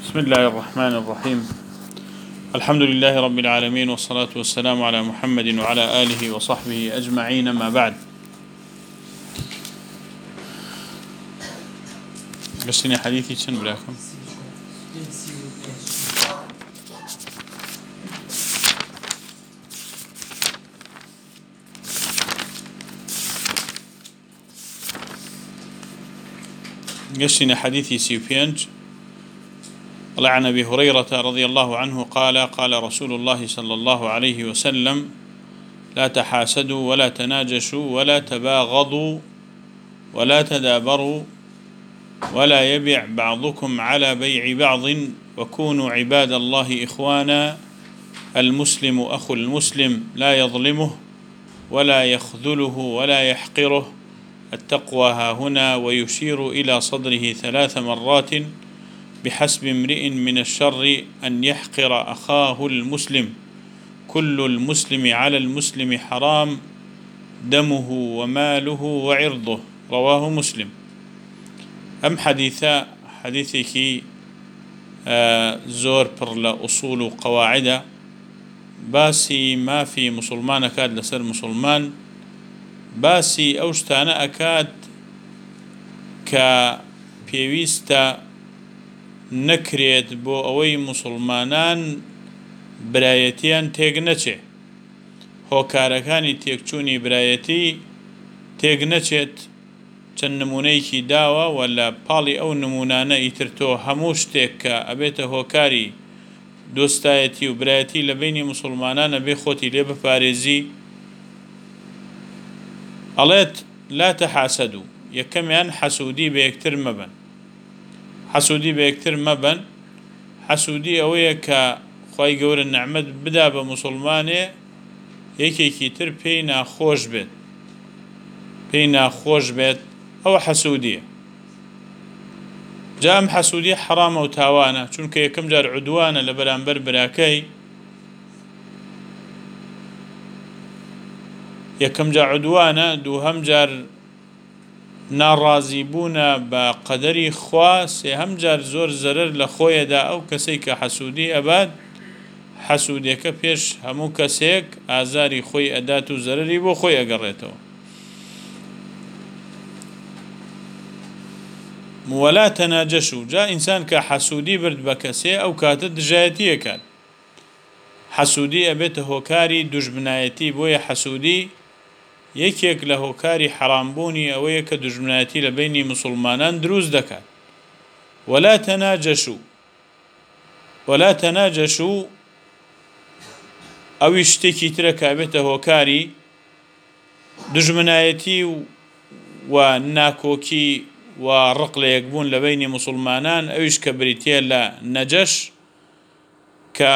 بسم الله الرحمن الرحيم. الحمد لله رب العالمين، والصلاة والسلام على محمد وعلى آله وصحبه أجمعين، ما بعد. قصني حديثي شن براكم قصني حديثي سيبينج. قال عن أبي هريرة رضي الله عنه قال: قال رسول الله صلى الله عليه وسلم: لا تحاسدوا ولا تناجشوا ولا تباغضوا ولا تدابروا ولا يبع بعضكم على بيع بعض وكونوا عباد الله إخوانا. المسلم أخو المسلم لا يظلمه ولا يخذله ولا يحقره. التقوى هاهنا، ويشير إلى صدره 3 مرات: بحسب امرئ من الشر أن يحقر أخاه المسلم. كل المسلم على المسلم حرام، دمه وماله وعرضه. رواه مسلم. أم حديثك زور پر لأصول وقواعد باسي ما في مسلمان أكاد لسر مسلمان، باسي أوشتان أكاد كبيويستا نكريت بو أوي مسلمانان برايتيان تيغنچه هوكاركاني تيكچوني برايتي تيغنچت چن نمونيكي داوا ولا بالي أو نمونانا يترتو هموش تيكا أبيت هوكاري دوستايتي وبرايتي لبيني مسلمانان بيخوتي لي بفارزي. قالت: لا تحاسدوا، يكميان حسودي بيكتر مبن. حسودي بيكتر مبن. حسودي أويا كخواي قول النعمة بدا بمسلماني يكي كتر بينا خوش بيت، بينا خوش بيت أو حسودية. جام حسودية حرام وتاوانا، چونك يكم جار عدوانا لبرانبر براكي، يكم جار عدوانا دوهم جار ناڕازیبوونە بە قەدەری خوا، سێهەم جار زۆر زەرەر لە خۆیەدا ئەو کەسەی کە حەسوودی ئەبات، حەسوودیەکە پێش هەموو کەسێک ئازاری خۆی ئەدات و زەرەری بۆ خۆی ئەگەڕێتەوە. ولا تناجشوا، جا ئینسان کە حەسوودی برد بە کەسێ ئەو کاتە دژایەتیەکات. حەسوودی ئەبێتە هۆکاری دوژمنایەتی، بۆیە حەسوودی یەکێک لە هۆکاری حرامبوونی ئەوەیە کە دوژمنایەتی لە بینی مسلمانان دروست دەکات. ولا تناجشوا، ولا تناجشوا ئەوی شتێکی ترە کە ئەبێتە هۆکاری دوژمنایەتی و ناکۆکی و ڕق لە یەکبوون لە بینی مسلمانان، ئەویش کە بریتیە لە نەجەش، کە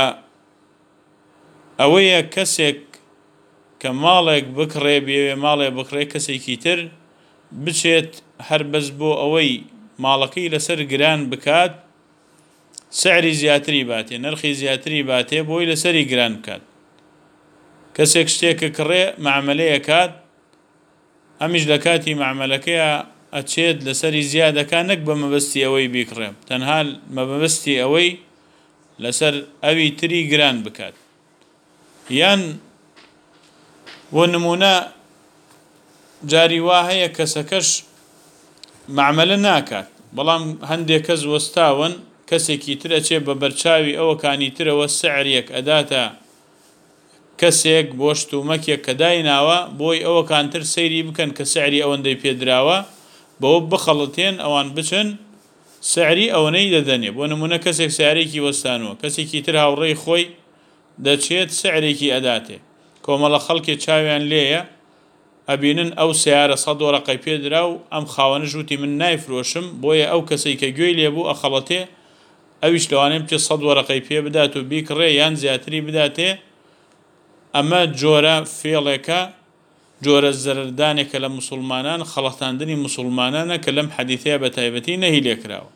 ئەوەیە کەسێک کە ماڵێک بکڕێ بێوێ ماڵێ بکڕێ کەسێکی تر بچێت هەر بەس بۆ ئەوەی ماڵەکەی لەسەر گران بکات، سعری زیاتری باتێ، نرخی زیاتری باتێ بۆی لەسەری گران بکات. کەسێک شتێکە کڕێ معاملەیە کات، ئەمیش لە کاتی معاملەکەیە ئەچێت لەسەری زیادەکە، نەک بە مەبەستی ئەوەی بیکڕێ، تەنها مەبەستی ئەوەی لەسەر ئەوی تری گران بکات. یان بۆ نمونە جاری وا هەیە کەسەکەش معاملە ناکات، بەڵام هەندێک کەس وەستاون، کەسێکی تر ئەچێ بە بەرچاوی ئەوەکانی ترەوە سعرێک ئەداتە کەسێک بۆ شتومەکێک کە دایناوە، بۆی ئەوەکانتر سەیری بکەن کە سعری ئەوەندەی پێدراوە، بەوە بخەڵەتێن ئەوان بچن سعری ئەوەنەی دەدەنێ. بۆ نمونە کەسێک سیارێکی وەستانوە، کەسێکی تر هاوڕێی خۆی دەچێت سعرێکی ئەداتێ، کۆمەڵە خەڵکێ چاویان لێیە ئەبینن ئەو سیارە 100 وەرەقەی پێدرا و ئەم خاوەنە ژووتی من نایفرۆشم، بۆیە ئەو کەسەی کە گوێی لێبوو ئەخەڵەتێ، ئەویش لەوانەیە بچێت 100 وەرەقەی پێ بدات و بیکڕێ یان زیاتری بداتێ. ئەمە جۆرە فێڵێکە، جۆرە زەرەردانێکە لە مسلمانان، خەڵەتاندنی مسلمانانە کە لەم حەدیثەیە بە تایبەتی نەهی لێکراوە.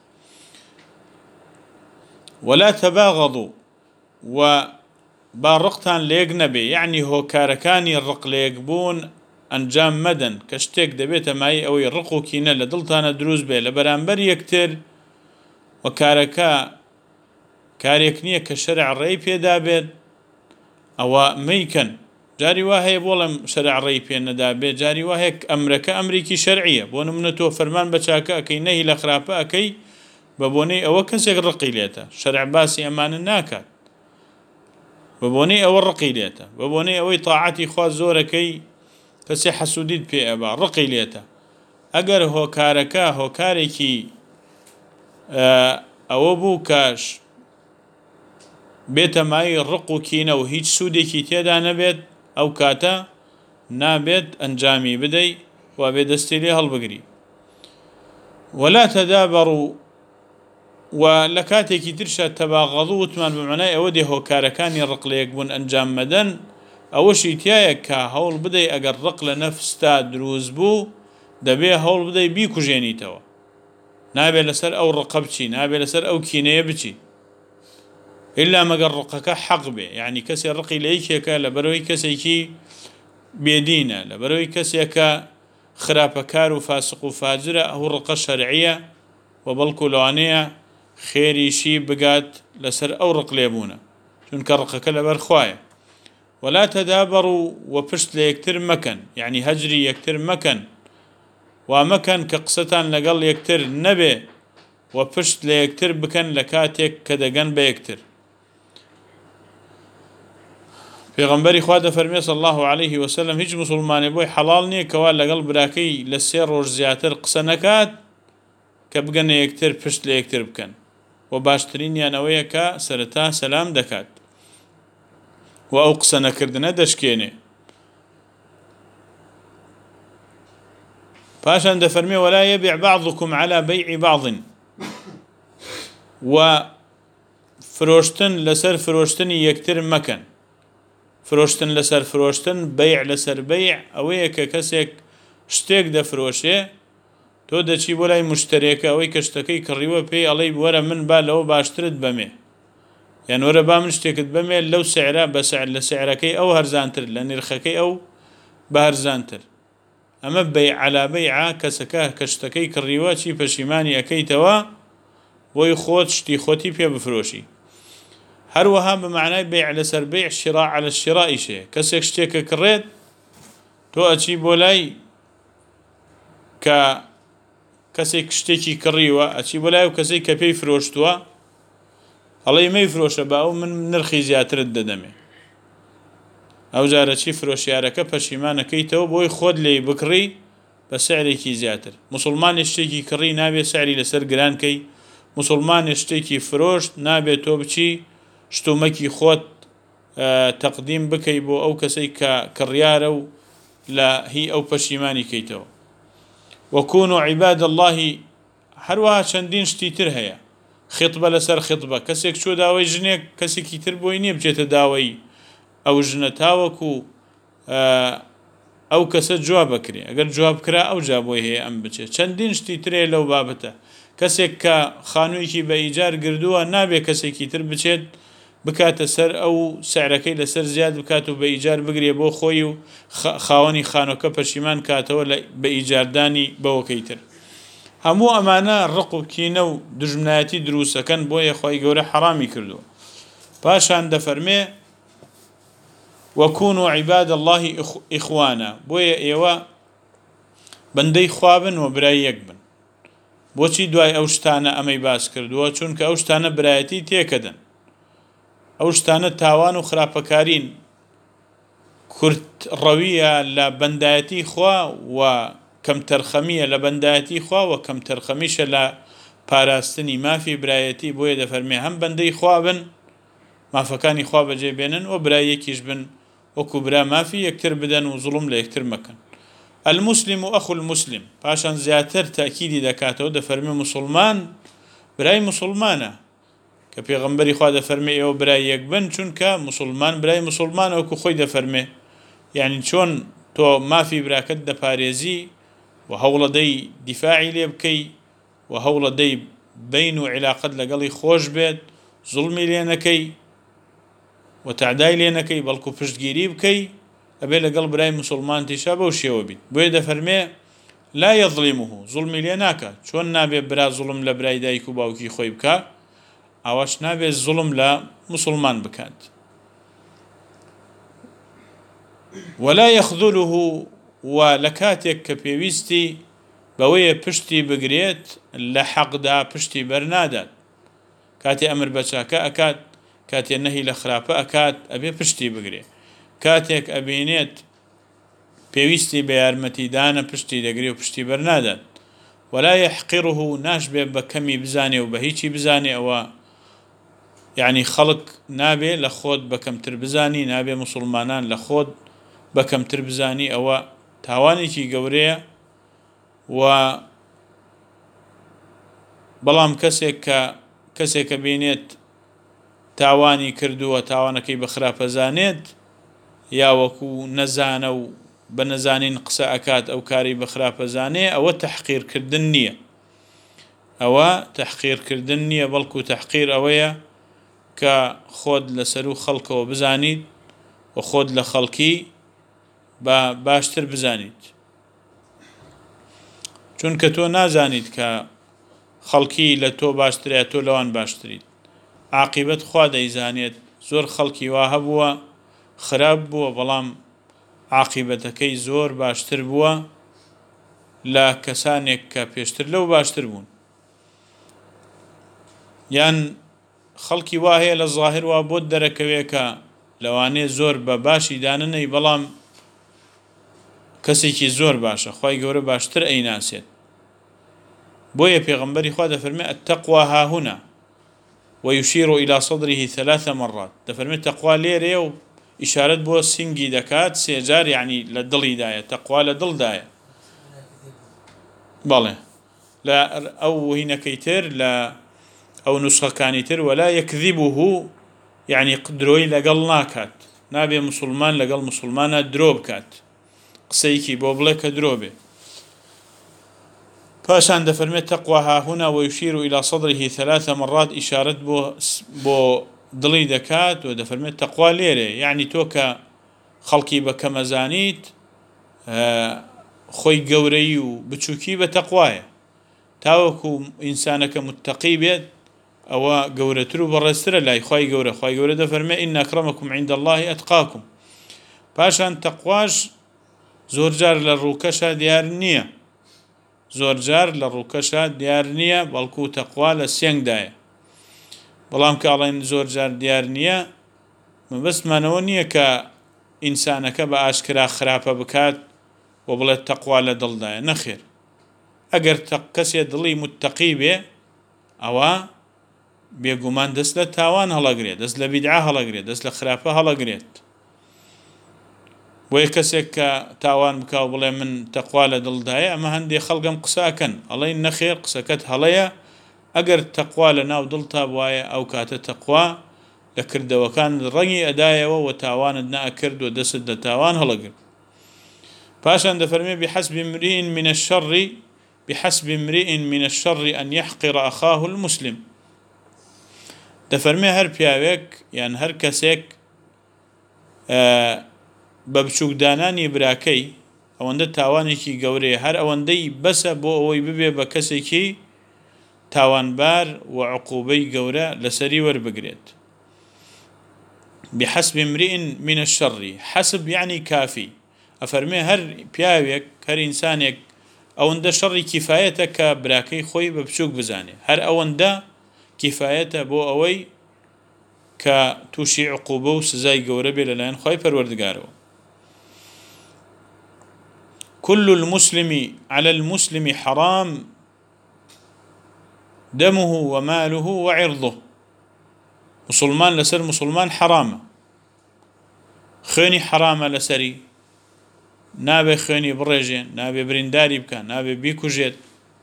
ولا تباغضوا، و با ڕقتان لێک نەبێ، یعنی هۆکارەکانی ڕق لێکبوون ئەنجام مەدەن، کە شتێک دەبێتە مای ئەوەی ڕق و کینە لە دڵتانە دروست بێ لە بەرامبەر یەکتر، و کارەکە کارێک نییە کە شەرع ڕێی پێدا بێت ئەوە مەیکەن. جاری وا هەیە بۆڵم شەرع ڕێی پێ نەدا بێت، جاری وا هەیە ئەمرەکە ئەمریکی شەرعیە. بۆ نمونە تۆ فەرمان بە چاکە ئەەکەی نەهی لە خراپە ئەەکەی بە بۆنەی ئەوە کەسێک ڕقی لێتە، شەرع باسی ئەمانە ناکات، بە بۆنەی ئەوە ڕقی لێتە، بە بۆنەی ئەوەی تاعاتی خوا زۆرەکەی کەسێ حەسوودیت پێ ئەبا ڕقی لێتە. ئەگەر هۆکارەکە هۆکارێکی ئەوە بوو کەش بێتە مای ڕق و کینە و هیچ سوودێکی تێدا نەبێت، ئەو کاتە نابێت ئەنجامی بدەی وا بێ دەستی لێ هەڵبگری. ولا تەدابەڕوا و لە کاتێکی ترشە تەباغەضوا وتمان بمعنای ئەوە دێ هۆکارەکانی ڕق لە یەک بوون ئەنجام مەدەن، ئەوەشی تایە کە هەوڵ بدەی ئەگەر ڕق لە نەفستا دروست بوو دەبێ هەوڵ بدەی بیکوژێنیتەوە، نابێت لەسەر ئەو ڕقە بچی، نابێت لەسەر ئەو کینەیە بچی، ئللا مەگەر ڕقەکە حەق بێ. یعنی کەسێ ڕقی لە یەکێکە لەبەرەوەی کەسێکی بێدینە، لەبەرەوەی کەسێکە خراپەکار و فاسق و فاجرە، ئەو ڕقە شەرعیە و بەڵکو لەوانەیە خێریشی بگات لەسەر ئەو ڕق لێبوونە، چونکە ڕقەکە لەبەر خوایە. ولا تەدابەڕوا و پشت لە یەکتر مەکەن، یعنی هەجری یەکتر مەکەن، وا مەکەن کە قسەتان لەگەڵ یەکتر نەبێ و پشت لە یەکتر بکەن لە کاتێک کە دەگەن بە یەکتر. پێغەمبەری خوا دەفەرمێ صلی الله عليه وسلم هیچ مسلمانێ بۆی حەڵاڵ نییە کەوا لەگەڵ براکەی لە 3 ڕۆژ زیاتر قسە نەکات کە بگەنە یەکتر پشت لە یەکتر بکەن، و باشترینیان ئەوەیە کە سەرەتا سەلام دەکات و ئەو قسە نەکردنە دەشکێنێ. پاشان دەفەرمێ ولا يبيع بعضكم على بيع بعض، و فرۆشتن لەسەر فرۆشتنی یەکتر مەکەن. فرۆشتن لەسەر فرۆشتن، بەیع لەسەر بەیع ئەوەیە کە کەسێک شتێک دەفرۆشێ، تۆ دەچی بۆ لای مشترێکە ئەوەی کە شتەکەی کڕیوە پێی ئەڵێی وەرە من با لەوە باشترت بەمێ، یان وەرە با من شتێکت بەمێ لەو سعرە بە سعر لە سعرەکەی ئەو هەرزانتر، لە نرخەکەی ئەو بە هەرزانتر. ئەمە بەیع عەلا بەیعە، کەسەکە کە شتەکەی کڕیوە چی پەشیمانی ئەەکەیتەوە بۆی خۆت شتی خۆتی پێ بفرۆشی. هەروەها بە معنای بەیع لەسەر بەیع شیراء عەلە الشیرائیشێ، کەسێک شتێکە کڕێت تۆ ئەچی بۆ لای کە کەسێک شتێکی کڕیوە، ئەچی بۆ لای و کەسێک کە پێی فرۆشتووە ئەڵێ مەیفرۆشە بە ئەو من نرخی زیاترت دەدەمێ، ئەو جارە چی فرۆشیارەکە پەشیمانەکەیتەوە بۆی خۆت لێی بکڕی بە سعرێکی زیاتر. مسلمانی شتێکی کڕی نابێت سعری لەسەر گرانکەی، مسلمانی شتێکی فرۆشت نابێت تۆ بچی شتومەکی خۆت تەقدیم بکەی بۆ ئەو کەسەی کە کڕیارە و لە هی ئەو پەشیمانی کەیتەوە. وەکونوا عیباد الله، هەروەها چەندین شتی تر هەیە، خیتبە لەسەر خیتبە، کەسێک چۆ داوای ژنێک کەسێکی تر بۆی نییە بچێتە داوای ئەو ژنە تاوەکو ئەو کەسە جواب بکرێ، ئەگەر جواب کرا ئەو جا بۆی هەیە ئەم بچێت. چەندین شتی ترێ لەو بابەتە، کەسێک کە خانوویەکی بە ئیجار گردووە نابێت کەسێکی تر بچێت بکاتە سەر ئەو سعرەکەی لەسەر زیاد بکات و بە ئیجار بگرێ بۆ خۆی و خاوەنی خانۆکە پەشیمان کاتەوە بە ئیجاردانی بەوەکەی تر. هەموو ئەمانە ڕق و کینە و دژمنایەتی دروستەکەن، بۆیە خۆی گەورە حەڕامی کردووە. پاشان دەفەرمێ وەکونوا عیباد الله ئیخوانا، بۆیە ئێوە بەندەی خوا بن و برای یەک بن. بۆچی دوای ئەو شتانە ئەمەی باس کردووە؟ چونکە ئەو شتانە برایەتی تێکەدەن، ئەو شتانە تاوان و خراپەکارین، کورت ڕەویە لە بەندایەتی خوا و کەم تەرخەمیە لە بەندایەتی خوا و کەم تەرخەمیشە لە پاراستنی مافی برایەتی. بۆیە دەفەرمێ هەم بەندەی خوا بن، مافەکانی خوا بەجێ بێنن، و برای یەکیش بن، وەکو برا مافی یەکتر بدەن و زوڵم لە یەکتر مەکەن. المسلم و ئەخو المسلم، پاشان زیاتر تاکیدی دەکاتەوە، دەفەرمێ مسلمان برای مسلمانە، کە پێغەمبەری خوا دەفەرمێ ئێوە برای یەک بن، چونکە مسلمان برای مسلمانە، وەکو خۆی دەفەرمێ. یعنی چۆن تۆ مافی براکەت دەپارێزی و هەوڵەدەی دیفاعی لێ بکەی و هەوڵەدەی بین و علاقەت لەگەڵی خۆش بێت، زوڵمی لێ نەکەی و تعدای لێ نەکەی، بەڵکو پشتگیری بکەی، ئەبێ لەگەڵ برای مسلمان تیشا بەو شێوە بیت. بۆیە دەفەرمێ لا یەظلیمه، زوڵمی لێ ناکات. چۆن نابێ برا زوڵم لە برای دایک و باوکی خۆی بکە؟ ئەوەش نابێت زوڵم لە مسلمان بکات. ولا يخذله ولا كاتك كبيويستي بويه پشتی بگرێت لە حەقدا پشتی بەرنادات. کاتێ ئەمر بە چاکە ئەکات، کاتێ نەهی لە خراپە ئەکات، ئەبێ پشتی بگرێ. کاتێک ئەبینێت پێویستی بە یارمەتیدانە پشتی دەگرێ و پشتی بەرنادات. ولا يحقره ناشبێ بە کەمی بزانێ و بە هیچی بزانێ. ئەوە یعنی خەڵک نابێ لە خۆت بە کەمتر بزانی، نابێ مسلمانان لە خۆت بە کەمتر بزانی. ئەوە تاوانێکی گەورەیە. و بەڵام کەسێک کە بینێت تاوانی کردووە، تاوانەکەی بە خراپەزانێت، یا وەکو نەزانە و بە نەزانین قسە ئەکات ئەو کاری بە خراپەزانێ، ئەوە تەحقیرکردن نییە. ئەوە تەحقیرکردن نییە، بەڵکو تەحقیر ئەوەیە کە خۆت لەسەر و خەڵکەوە بزانیت و خۆت لە خەڵکی بە باشتر بزانیت. چونکە تۆ نازانیت کە خەڵکی لە تۆ باشترە، تۆ لەوان باشتریت. عاقبەت خوا دەیزانێت. زۆر خەڵکی وا هەبووە خراپ بووە، بەڵام عاقبەتەکەی زۆر باشتر بووە لە کەسانێک کە پێشتر لەو باشتر بوون. یان خەڵکی وا هەیە لە ظاهر وا بۆت دەرەکەوێ کە لەوانەیە زۆر بە باشی داننەی، بەڵام کەسێکی زۆر باشە، خوای گەورە باشتر ئەیناسێت. بۆیە پێغەمبەری خوا دەفەرمێ التەقوا هاهونا ويشير إلى صدره 3 مرات. دەفەرمێ تەقوا لێرەیە و ئیشارەت بۆ سینگی دەکات 3 جار، یعنی لە دڵیدایە. تەقوا لە دڵدایە. بەڵێ لە ئەو هینەکەی تر لە ئەو نوسخەکانی تر ولا يكذبه، یعنی درۆی لەگەڵ ناکات. نابێ مسلمان لەگەڵ مسلمانە درۆ بکات، قسەیەکی بۆ بڵێ کە درۆ بێ. پاشان دەفەرمێت تەقوا هاهونا ويشير إلى صدره 3 مرات، ئیشارەت بۆ دڵی دەکات و دەفەرمێت تەقوا لێرێ، یعنی تۆ کە خەڵکی بە کەمەزانیت، خۆی گەورەی و بچووکی بە تەقوایە. تاوەکو ئینسانەکە متتەقی بێت، ئەوە گەورەتر و بەڕێزترە لای خوای گەورە. خوای گەورە دەفەرمێ إن أكرمكم عند الله أتقاكم. پاشان تەقواش زۆر جار لە ڕووکەشە دیار نییە، زۆر جار لە ڕووکەشە دیار نییە، بەڵکو تەقوا لە سێنگدایە. بەڵام کە ئەڵێن زۆر جار دیار نییە، مەبەستمانەوە نییە کە ئینسانەکە بە ئاشکرا خراپە بکات و بڵێت تەقوا لە دڵدایە. نەخێر، ئەگەر کەسێ دڵی متتەقی بێ، ئەوە بێگومان دەست لە تاوان هەڵەگرێت، دەست لە بیدعا هەڵەگرێت، دەست لە خراپە هەڵەگرێت. بۆیە کەسێک کە تاوان بکا و بڵێ من تەقوا لە دڵدایە، ئەمە هەندێک خەڵگەم قساکەن، ئەڵێن نەخێر، قسەکەت هەڵەیە. ئەگەر تەقوا لە ناو دڵتا بوایە، ئەو کاتە تەقوا لە کردەوەکان ڕەنگی ئەدایەوە و تاوانت نەئەکرد و دەست لە تاوان هەڵەگرت. پاشان دەفەرمێ بحسب امرئ من الشر أن يحقر أخاه المسلم. دەفەرمێ هەر پیاوێک یان هەر کەسێک بە بچووکدانانی براکەی، ئەوەندە تاوانێکی گەورەیە، هەر ئەوەندەی بەسە بۆ ئەوەی ببێ بە کەسێکی تاوانبار و عقوبەی گەورە لەسەری وەربگرێت. بحسب امرئ من الشر، حسب يعني كافي. ئەفەرمێ هەر پیاوێک، هەر ئینسانێک ئەوەندە شەڕی کیفایەتە کە براکەی خۆی بە بچووک بزانێ، هەر ئەوەندە کیفایەتە بۆ ئەوەی کە تووشی عقوبە و سزای گەورە بێ لەلایەن خوای پەروەردگارەوە. كل المسلم على المسلم حرام دمه وماله وعرضه. مسلمان لسر مسلمان حرامة، خوێنی حرامە لەسەری، نابێ خوێنی بڕێژێن، نابێ برینداری بکە، نابێ بیکوژێت.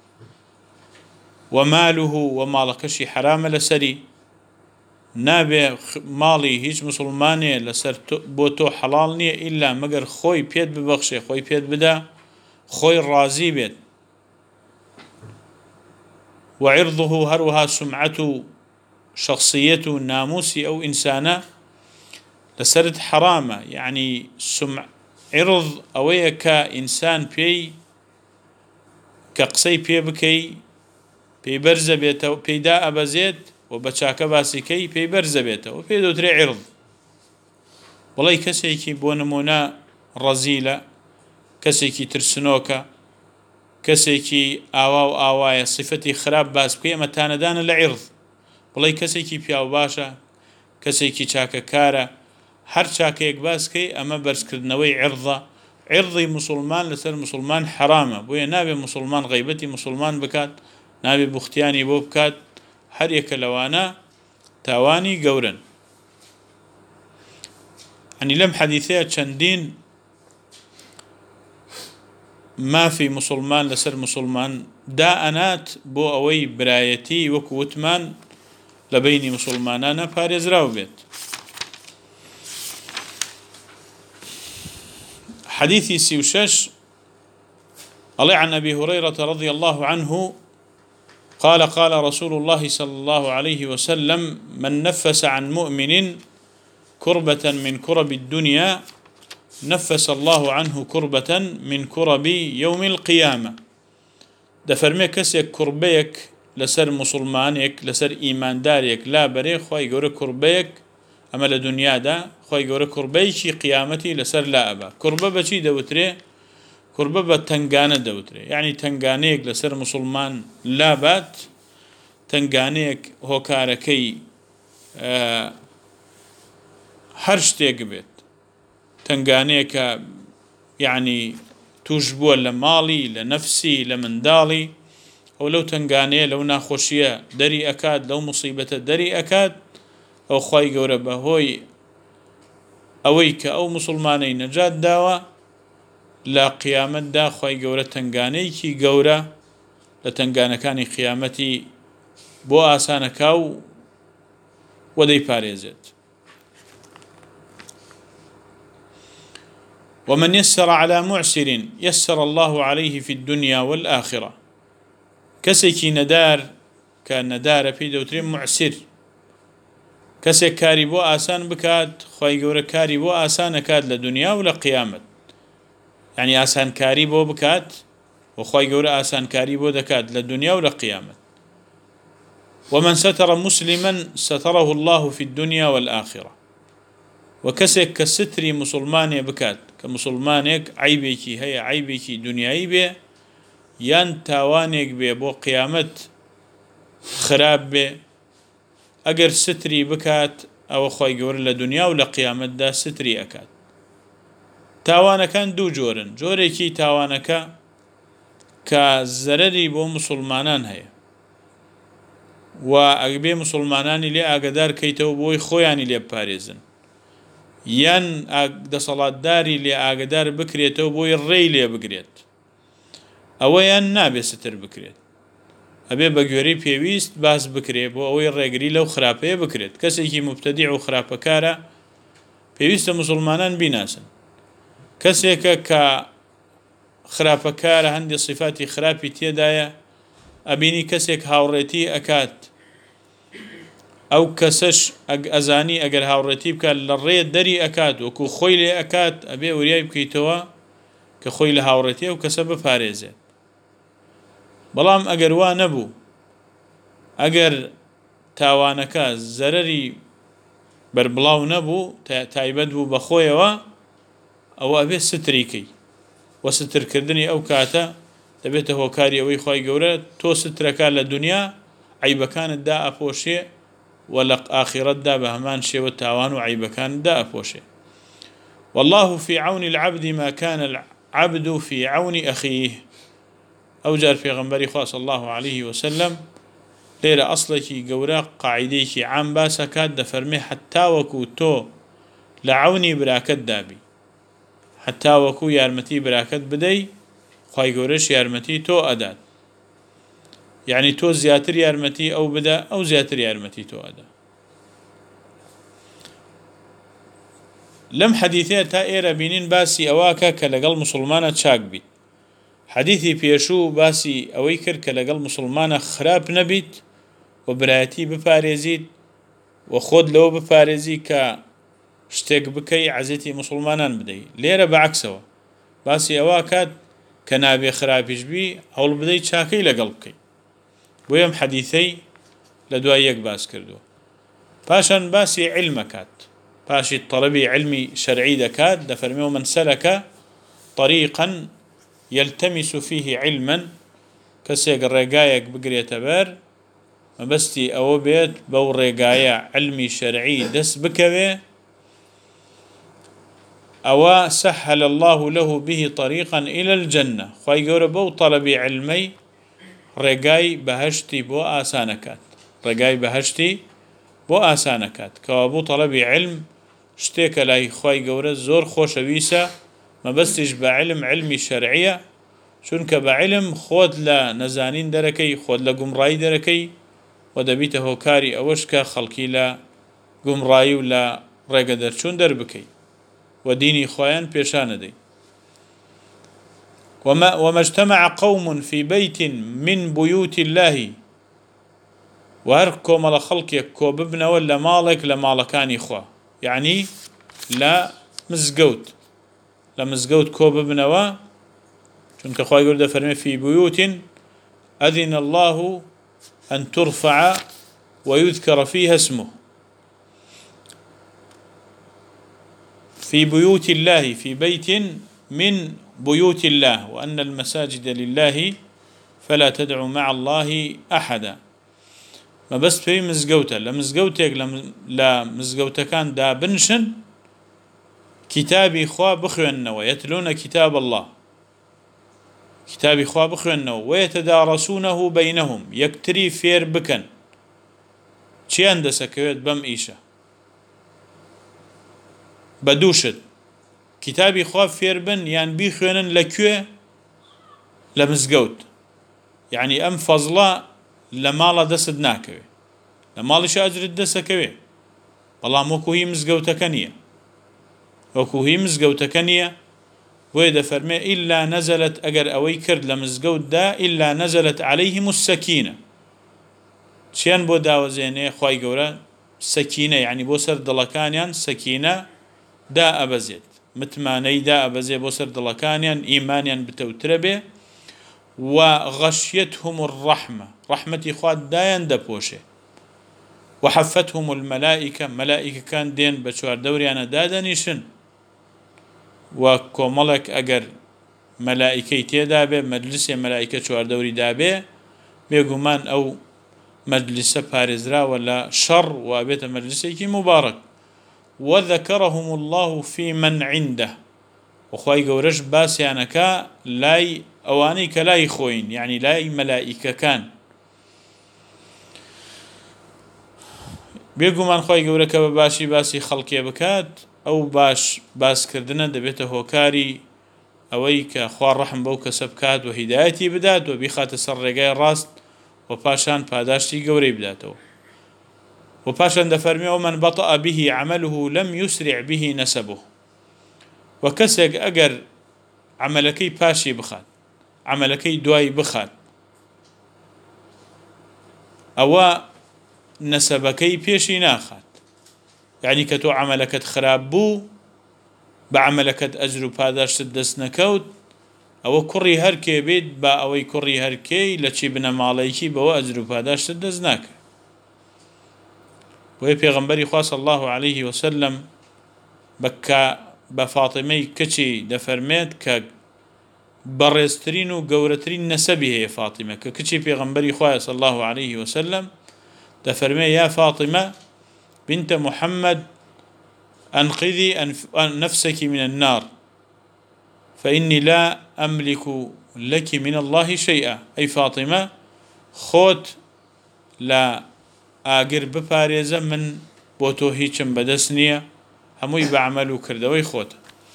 وماله وماڵەکەشی حرامە لەسەری، نابێ ماڵی هیچ مسلمانێ لەسەر بۆ تۆ حەڵاڵ نییە ئیلا مەگەر خۆی پێت ببەخشێ، خۆی پێت بدا، خۆی ڕازی بێت. وعرضه هەروەها سمعەت و شخصیەت و ناموسی ئەو ئینسانە لەسەرت حرامە. یعنی عرض ئەوەیە کە ئینسان پێی کە قسەی پێ بکەی، پێی بەرزە بێتەوە، پێیدا ئەبەزێت وبچاكە باسیکەی پێی بەرزە بێتەوە پێ دەوترێ عێرض بڵێ کەسێکی بۆ نمونە ڕەزیلە کەسێکی ترسنۆکە کەسێکی ئاوا و ئاوایە صفەتی خراپ باس بکەی ئەمە تانەدانە لە عێرض بڵێ کەسێکی پیاو باشە کەسێکی چاکەکارە هەر چاکەیەک باسکەی ئەمە بەرزکردنەوەی عێرضە عێرضی مسلمان لەسەر مسلمان حرامە بۆیە نابێ مسلمان غیبەتی مسلمان بکات نابێ بوختیانی بۆ بکات هەر یەکە لەوانە تاوانی گەورن ینی لەم حەدیثەیە چەندین مافی مسلمان لەسەر مسلمان دائەنات بۆ ئەوەی برایەتی وەکو وتمان لە بینی مسلمانانە پارێزراو بێت حديث سيوشش قال عن أبي هريرة رضي الله عنه قال قال رسول الله صلى الله عليه وسلم من نفس عن مؤمن كربة من كرب الدنيا نفس الله عنه كربة من كرب يوم القيامة دفرمي كسيك كربيك لسر مسلمانيك لسر إيمان داريك لا بريك خواهي قوري كربيك أما لدنيا دا خواهي قوري كربيكي قيامتي لسر لا أبا كربة بچي دوتري كربة بتنغانة دوتري يعني تنغانيك لسر مسلمان لا بات تنغانيك هوكاركي هرشتيك بيت تنغانيك يعني توجبوا لمالي لنفسي لمندالي أو لو تنغانيه لو ناخوشيه دري أكاد لو مصيبة دري أكاد أو خواهي قوربه هوي أويك أو مسلماني نجات داوا لا قيامة دا خواهي قورة تنغانيكي قورة لتنغانكاني قيامتي بو آسانكاو ودي باريزت ومن يسر على معسر يسر الله عليه في الدنيا والآخرة كسيكي ندار كان ندار في دوترين معسر كسيك كاري بو آسان بكاد خواهي قورة كاري بو آسان كاد لدنيا ولا قيامة يعني آسان كاري بو بكاد وخواهي قورة آسان كاري بو دكاد لدنيا ولا قيامة ومن ستر مسلما ستره الله في الدنيا والآخرة وكسيك كستري مسلماني بكاد كمسلمانيك عيبيكي هي عيبيكي دنياي بي يان تاوانيك بي بو قيامة خراب بي اگر ستري بكات او خوي قور لدنيا ولا قيامة دا ستري اكاد تاوانا كان دو جورن جوريكي تاوانكا كزرري بو مسلمانان هي واقبي مسلماناني لي اقدار كيتو بوي خوياني لي باريزن يان اقد صلاة داري لي اقدار بكريتو بوي الري لي بكريت او يان نابي ستر بكريت أبي بجوري بيويست باس بكري بو أوي الرجلي لو خرابة بكريت كسيكي مبتدع وخرابة كارا بيويست مسلمانان بيناسن كسيكا ك خرابة كارا عندي صفات خرابة تيدايا أبيني كسيك هاوريتي أكاد أو كسش أزاني أجر هاوريتي بك للريد دري أكاد وكو خويلي أكاد أبي ورياي بكيتوا كخويل هاوريتي أو كسبب فارزة بەڵام ئەگەر وا نەبوو ئەگەر تاوانەکە زەرەری بەربڵاو نەبوو تایبەت بوو بەخۆیەوە ئەوە ئەبێ ستریکەی وە سترکردنی ئەو کاتە دەبێتە هۆکاری ئەوەی خوای گەورە تۆ سترەکە لە دنیا عیبەکانتدا ئەپۆشێ و لە ئاخیرەتدا بە هەمان شێوە تاوان و عیبەکانتدا ئەپۆشێ والله في عون العبد ما كان العبد في عون أخيه أو جار في غنبري خاص الله عليه وسلم ليرة أصلك جورا قاعديك عام باسكات دفرمي حتى وكو تو لعوني براكت دابي حتى وكو يارمتي براكت بدي خواي جورش يارمتي تو أدات يعني تو زياتر يارمتي أو بدا أو زياتر يارمتي تو أدا لم حديثي تا إيرا بينين باسي أواكا كالقل مسلمانة شاك بيت حديثي بيشو باسي أويكر كالقل مسلمانة خراب نبيت وبراتي بفاريزيد وخود لو بفاريزي كاشتاق بكي عزيتي مسلمانان بدي ليرة بعكسوا باسي أواكات كنابي خرابيش بي أول بدي شاكي لقلبكي ويوم حديثي لدواي يك باس كردو باشان باسي علمكات باشي طلبي علمي شرعي دكات دفرمي ومن سلك طريقا يلتمس فيه علما كسيق الرقايق بقرية بير مبستي أو بيت بو رقايا علمي شرعي دس بكوي أو سهل الله له به طريقا إلى الجنة خواهي قول بو طلبي علمي رقاي بهشتي بو آسانكات رقاي بهشتي بو آسانكات كوابو طلبي علم شتيك لاي خواهي قول زور خوش بيسا ما بستيش بعلم علمي شرعية شونك بعلم خود لا نزانين دركي خود لا قمراي دركي ودبيته هوكاري أوشك خلقي لا قمراي ولا رقدر شون دربكي وديني خوان بيشان دي وما اجتمع قوم في بيت من بيوت الله وهركو مال خلق يكو ببنا ولا مالك لمالكاني خوا يعني لا مزقوت كو ببنا چونك خواهي يقول فرمي في بيوت أذن الله أن ترفع ويذكر فيها اسمه في بيوت الله في بيت من بيوت الله وأن المساجد لله فلا تدعوا مع الله أحدا ما بس في مزقوته لمزقوتك لمزقوته كان دا بنشن كتابي خوا بخوانه ويتلون كتاب الله كتابي خوا بخوانه ويتدارسونه بينهم يكتري فير بكن چي اندسه كويت بم إيشا بدوشت كتابي خوا فير بن يعني بيخوانن لكوه لمزقوت يعني أم فضلا لمالا دست ناكوه لمالش أجر الدست كوه والله موكو هي مزقوتكنية وكو هي مزقوتكنية ويدا فرمي إلا نزلت أجر أويكر لمزقوت دا إلا نزلت عليهم السكينة شيان بو داوزيني خواي قورا سكينة يعني بو سر دلكانيان سكينة دا أبزيد متماني دا أبزيد بو سر دلكانيان إيمانيان بتوتربه وغشيتهم الرحمة رحمة خواد داين دا بوشه وحفتهم الملائكة ملائكة كان دين بشوار دوري أنا دادا نيشن وكوملك أجر ملائكة تيدابه مجلس ملائكة شوار دوري دابه بيقومان أو مجلس بارزرا ولا شر وابيت مجلسك مبارك وذكرهم الله في من عنده وخواي قورش باسيانكا لاي أوانيك لاي خوين يعني لاي ملائكة كان بيقومان خواي قورك بباشي باسي خلقية بكات أو باس كردنا دبيته هوكاري أويك خوار رحم بوك سبكات وهدايتي بدات وبيخات السرقاء راست وباشان پاداشتي قوري بداته وباشان دفرمي ومن بطأ به عمله لم يسرع به نسبه وكسك أجر عملكي باشي بخات عملكي دواي بخات أو نسبكي بيشي ناخات يعني كتو عملكت خراب بو بعملكت أجر باداشت دست نكوت أو كري هركي بيت با أو كري هركي لشي بنا ماليكي بو أجر باداشت دست ناك وهي پیغمبري خواه صلى الله عليه وسلم بكا بفاطمي كچي دفرميت ك برسترين وقورترين نسبه هي فاطمة كچي پیغمبري خواه صلى الله عليه وسلم دفرمي يا فاطمة بنت محمد أنقذي نفسك من النار فإني لا أملك لك من الله شيئا أي فاطمة خوت لا آقر بباريزة من بوتوهي چم بدسنية هموي بعملو كردوي خوت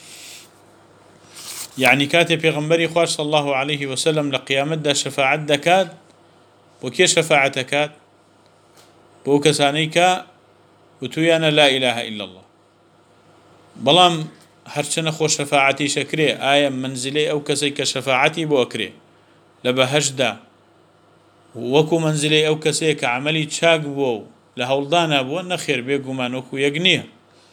يعني كاتب پیغمبري خواه صلى الله عليه وسلم لقيامت دا شفاعت دكات وكي شفاعتكات بوكسانيك وتويانا لا إله إلا الله بلام هرچنا خو شفاعتي شكري آية منزلي أو كسي كشفاعتي بو أكري لبهجدا وكو منزلي أو كسي كعملي تشاق بو لهولدانا بو نخير بيقومان وكو يقنيه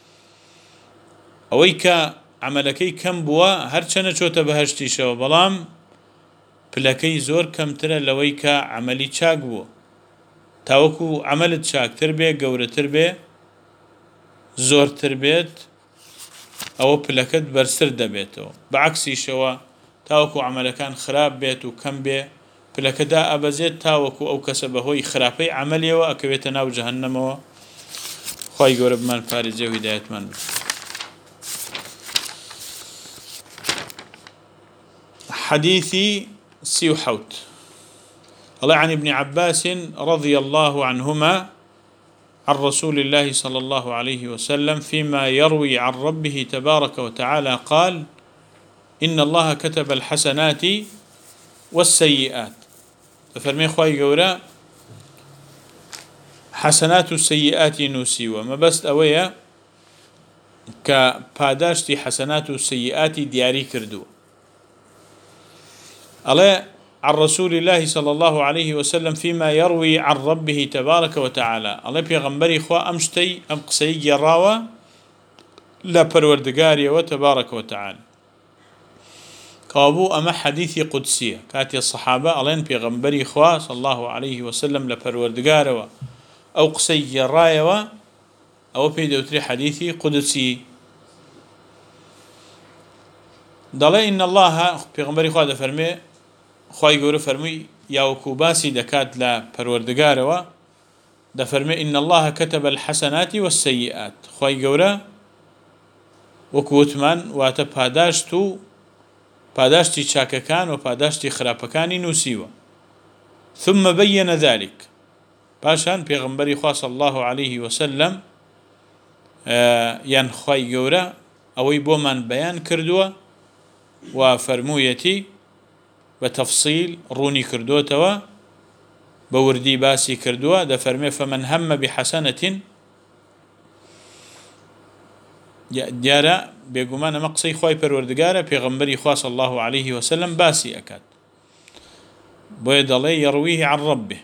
أويكا عملكي كم بوا هرچنا چوتا بهجتي شو بلام پلكي زور كم ترى لويكا عملي تشاق بو تاوەکو عملت چاکتر بێ گەورەتر بێ زۆرتر بێت ئەوە پلەکەت بەرزتر دەبێتەوە بەعکسیشەوە تاوەکو عملەکان خراپ بێت و کەم بێ پلەکەدا ئەبەزێت تاوەکو ئەو کەسە بەهۆی خراپەی عملیەوە ئەکەوێتە ناو جەهەنەمەوە خوای گەورە بمان پارێزێ و هیدایەتمان بێت. حديثي سيوحوت الله عن ابن عباس رضي الله عنهما عن رسول الله صلى الله عليه وسلم فيما يروي عن ربه تبارك وتعالى قال إن الله كتب الحسنات والسيئات ففرمي خواهي قولا حسنات السيئات نوسيوة ما بس أويا كباداشتي حسنات السيئات دياري كردو الله عن رسول الله صلى الله عليه وسلم فيما يروي عن ربه تبارك وتعالى الله بيغمبري خوا أمشتي أم قسي جراوة لا پروردگاري وتبارك وتعالى كابو أما حديثي قدسية كاتي الصحابة الله بيغمبري خوا صلى الله عليه وسلم لا پروردگاري أو قسي جراوة أو بيدوتري حديثي قدسي دالي إن الله بيغمبري خوا دفرمي خواهي قوله فرمي ياوكو باسي دكات لا پروردگاروا دفرمي إن الله كتب الحسنات والسيئات خواهي قوله وكوتمان واتا پاداشتي چاككان و پاداشتي خرابكان نوسيوا ثم بين ذلك باشان پیغمبري خواه صلى الله عليه وسلم ين خواهي قوله اوي بومن بيان كردوا وفرمويتي بتفصيل روني كردوتوا بوردي باسي كردوا ده فرمي فمن هم بحسنة ديارا بيقومان مقصي خواي پروردگارا پیغمبري خوا صلى الله عليه وسلم باسي أكاد بويد الله يرويه عن ربه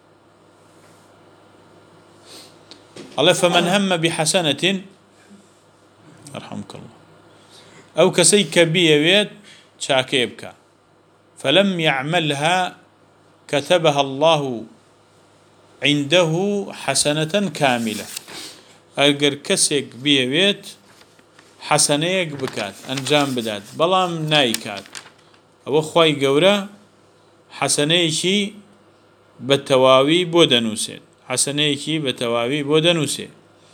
الله فمن هم بحسنة يرحمك الله أو كسي كبيويت شاكيبك فلم يعملها كتبها الله عنده حسنة كاملة أجر كسيك بيويت حسنيك بكات أنجام بدات بلام نايكات أو خواي قورا حسنيكي بالتواوي بودنوسيت حسنيكي بالتواوي بودنوسيت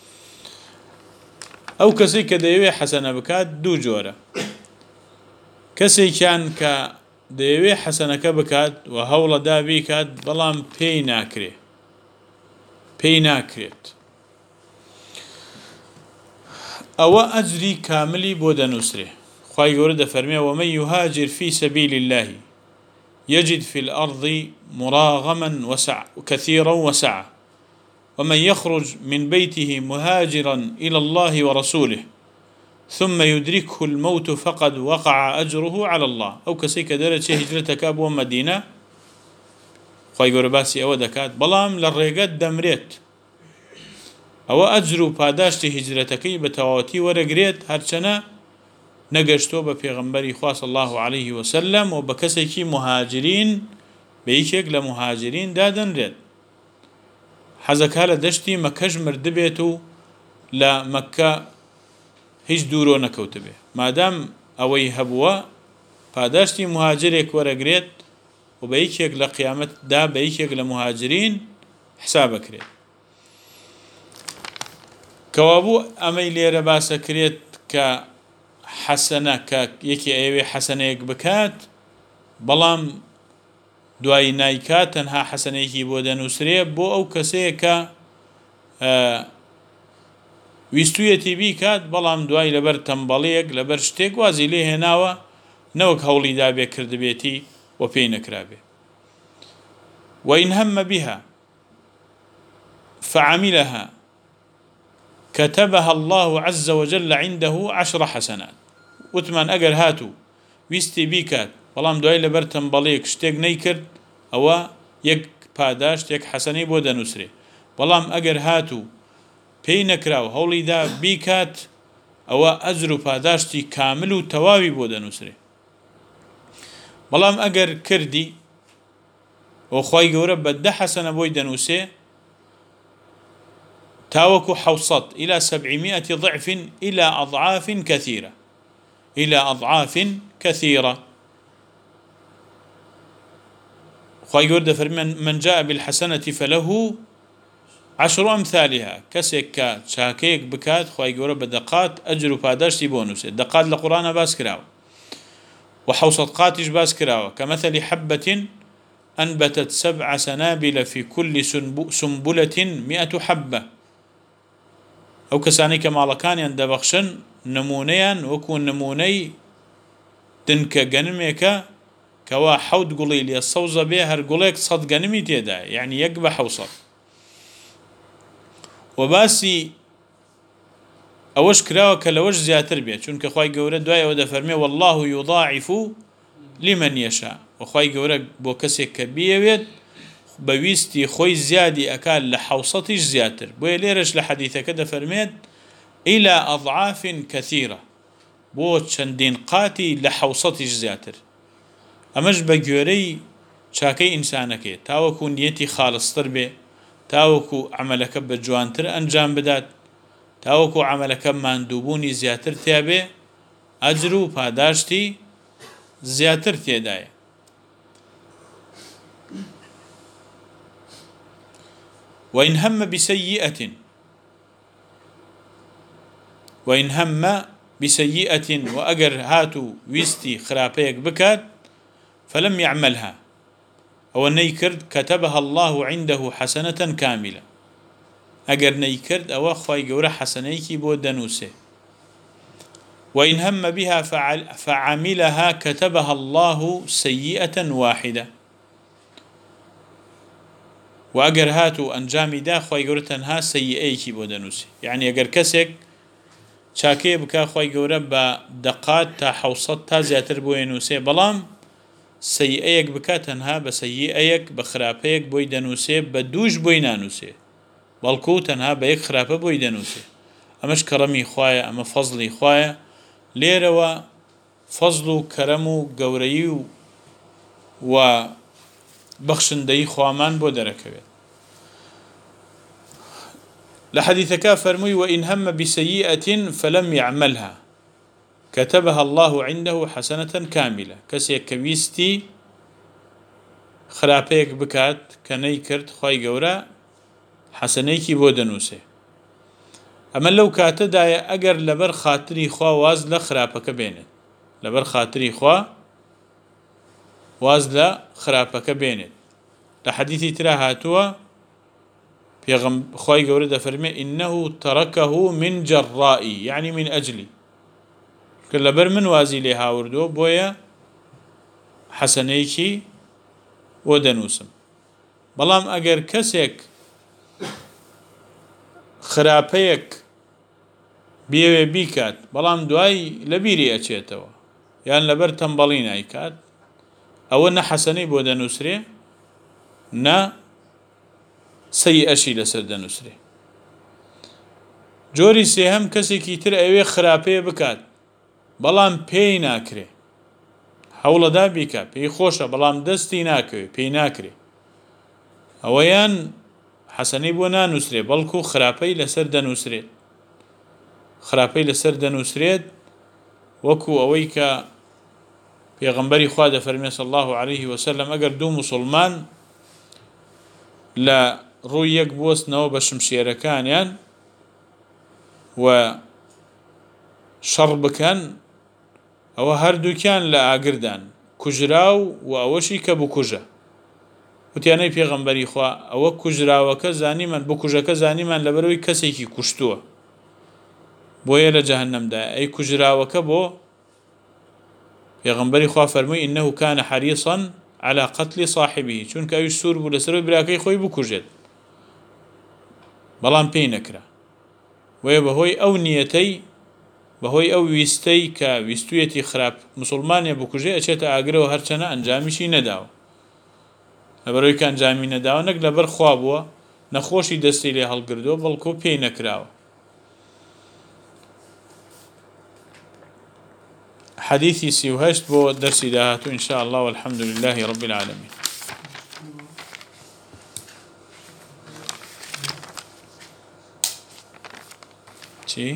أو كسيك ديوي حسنة بكات دو جورة كسي كان دەیەوێ حەسەنەکە بکات و هەوڵەدا بیکات بەڵام پێی ناکرێت ئەوە ئەجری کاملی بۆ دەنووسرێ خوای گەورە دەفەرمێ ومن يهاجر في سبيل الله يجد في الأرض مراغما كثيرا وسعة ومن يخرج من بيته مهاجرا إلى الله ورسوله ثم يدركه الموت فقد وقع أجره على الله أو كسيك درجة هجرتك أبو مدينة خواهي قرباسي أو دكات بلام للرقات دمريت أو أجر پاداشتي هجرتك بتواتي ورقريت هرچنا نقشتو بپیغمبري خواص الله عليه وسلم وبكسيكي مهاجرين بيكيك لمهاجرين دادن ريت حزكها لدشتي مكج مردبيتو لمكة هیچ دوورۆ نەکەوتبێ مادام ئەوەی هەبووە پاداشتی مهاجرێک وەرەگرێت و بە یەکێک لە قیامەتدا بە یەکێک لە مهاجرین حسابەکرێت کەوابوو ئەمەی لێرە باسەکرێت کە حەسەنە کە یەکی ئەوێ حەسەنەیەک بکات بەڵام دوای نایکات تەنها حەسەنەیەکی بۆ دەنووسرێ بۆ ئەو کەسەیە کە ویستویەتی بیکات بەڵام دوای لەبەر تەمبەڵەیەک لەبەر شتێک وازی لێ هێناوە نەوەک هەوڵی دابێ کردبێتی و پێی نەکرابێ وإن هم بها فعملها كتبها الله عز وجل عنده 10 حسنات وتمان أجر هاتو ويستي بيكات بەڵام دوای لەبەر تەمبەڵەیەک شتێک نەیکرد ئەوە یەک پاداشت یەک حەسەنەی بۆ دەنووسرێ بەڵام ئەگەر هاتو پێی نەکراو هەوڵیدا بیکات ئەوە ئەجر و پاداشتی کامل و تەواوی بۆ دەنووسرێ بەڵام ئەگەر کردی و خوای گەورە بە 10 حەسەنە بۆی دەنووسێ تاوكو حوصت إلى 700 ضعف إلى أضعاف كثيرة، إلى أضعاف كثيرة. خواهي قرد فرمان من جاء بالحسنة فله 10 أمثالها. كسك شاكيك بكات خواهي قرد بدقات أجر وفاداشتي بونوس. دقات لقرآن باس كراو، وحوصت قاتش باس كراو، كمثل حبة أنبتت 7 سنابل في كل سنبلة 100 حبة. أو كساني كمالكان يندبخشن نمونيان وكو نموني تنك جنميك كوا حود قولي لي الصوزة بيه هر قوليك صد جنمي تيدا، يعني يقبح وصل. وباسي أوش كراوة كلوش زياتر بيه، چونك خواهي قورة دوايا ودا فرمي والله يضاعف لمن يشاء. وخواهي قورة بوكسي كبيويت بويستي خوي زيادي أكال لحوصتش زياتر، بوي ليرش لحديثة كده فرميت إلى أضعاف كثيرة، بو چندين قاتي لحوصتش زياتر. أمش بجوري شاكي إنسانك تاوكو نيتي خالص تربي، تاوكو عملك بجوانتر أنجام بدات، تاوكو عملك ماندوبوني زياتر تيابي، أجرو پاداشتي زياتر تيداي. وإن هم بسيئة وأجر هاتو ويستي خرابيك بكات فلم يعملها أو نيكرد كتبها الله عنده حسنة كاملة. أجر نيكرد أو أخوي جورا حسنيكي بودنوسه. وإن هم بها فعملها كتبها الله سيئة واحدة. وأجر هاتو أنجامي دا خوي جورا تنها سيئيكي بودنوسه. يعني أجر كسك شاكي بكا خوي جورا بدقات تا حوصت تا زياتر بوينوسه، بلام سيئيك بكا تنها بسيئيك بخرابيك بويدنوسه بدوش بوينانوسه، بلكو تنها بيك خرابه بويدنوسه. أمش كرمي خوايا أما فضلي خوايا ليروا فضلو كرمو قوريو وبخشندي خوامان بودركبه. لحديثك فرمي وإن هم بسيئة فلم يعملها كتبها الله عنده حسنة كاملة. كسي كويستي خرابيك بكات كني كرت خوي قورا حسنيكي بودنوسه. أما لو كاتدا أجر لبر خاطري خوا واز لخرابك بينت، لبر خاطري خوا واز لخرابك بينت. لحديثي ترى هاتوا في خوي قورا دفرمي إنه تركه من جرائي، يعني من أجلي، كل بر من وازي لها وردو بويا حسنيكي ودنوسم. بلام أجر كسك خرابيك بيوي بيكات بلام دواي لبيري أشيتوا، يعني لبر تنبالين أيكات أو نا حسني بودنوسري نا سيء أشي لسر دنوسري. جوري سيهم كسي كيتر أيوي خرابي بكات بلام پی ناکره، حول دا بیکا پی خوشه بلام دستی ناکوی پی ناکره، اویان حسنی بو نانوسره بلکو خراپی لسر دنوسره، خراپی لسر دنوسره وكو اويك پیغمبری خواه فرمی صلی الله علیه وسلم اگر دو مسلمان لا روی یک بوست نو بشمشیرکان یان و شربكان أو هردو كان لا أقردان كجراو وأوشي كبو كجا وتياني پیغمبري خوا أو كجراو كزاني من بو كجا كزاني من لبروي كسيكي كشتوه بويا لجهنم دا أي كجراو كبو پیغمبري خوا فرمي إنه كان حريصا على قتل صاحبه چونك أيش سور بو لسرو براكي خوي بو كجد بلان بينكرا ويبهوي أو نيتي بهوي أو ويستي كويستويتي خراب مسلمان يبكوجي أشيتا أجره هرشنا أنجامشي نداو لبروي كان أنجامي نداو نقل بر خوابوا نخوشي دستي لي هالقردو بلكو بي نكراو. حديثي سيوهشت بو درسي دهاتو إن شاء الله والحمد لله رب العالمين. چی؟